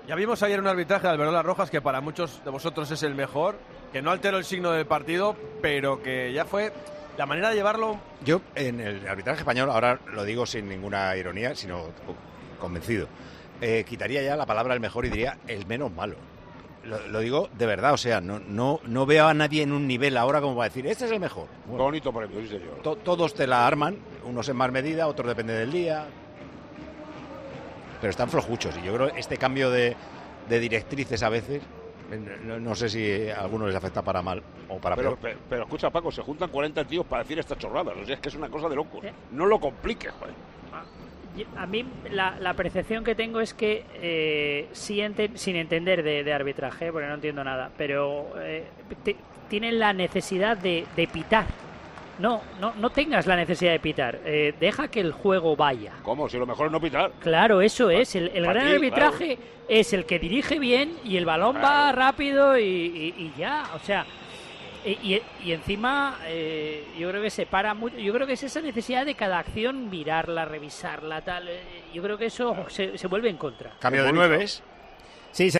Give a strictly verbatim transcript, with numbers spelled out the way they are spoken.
Ya vimos ayer un arbitraje de Alberola Rojas que para muchos de vosotros es el mejor, que no alteró el signo del partido, pero que ya fue la manera de llevarlo. Yo, en el arbitraje español, ahora lo digo sin ninguna ironía, sino convencido, eh, quitaría ya la palabra el mejor y diría el menos malo. Lo, lo digo de verdad, o sea, no, no, no veo a nadie en un nivel ahora como para decir, este es el mejor. Bueno, bonito premio, sí señor. To, todos te la arman, unos en más medida, otros depende del día. Pero están flojuchos y yo creo que este cambio de, de directrices a veces, no, no sé si a algunos les afecta para mal o para pero, peor. Pero, pero escucha, Paco, se juntan cuarenta tíos para decir estas chorradas, o sea, es que es una cosa de locos. No lo compliques, joder. A mí la, la percepción que tengo es que, eh, sí ente- sin entender de, de arbitraje, porque no entiendo nada, pero eh, te, tienen la necesidad de, de pitar. No, no, no tengas la necesidad de pitar. Eh, deja que el juego vaya. ¿Cómo? Si lo mejor es no pitar. Claro, eso es. El, el Pa gran ti, arbitraje claro. es el que dirige bien y el balón Claro. va rápido y, y, y ya. O sea, y, y, y encima eh, yo creo que se para mucho. Yo creo que es esa necesidad de cada acción mirarla, revisarla, tal. Eh, yo creo que eso se, se vuelve en contra. Cambio de nueves.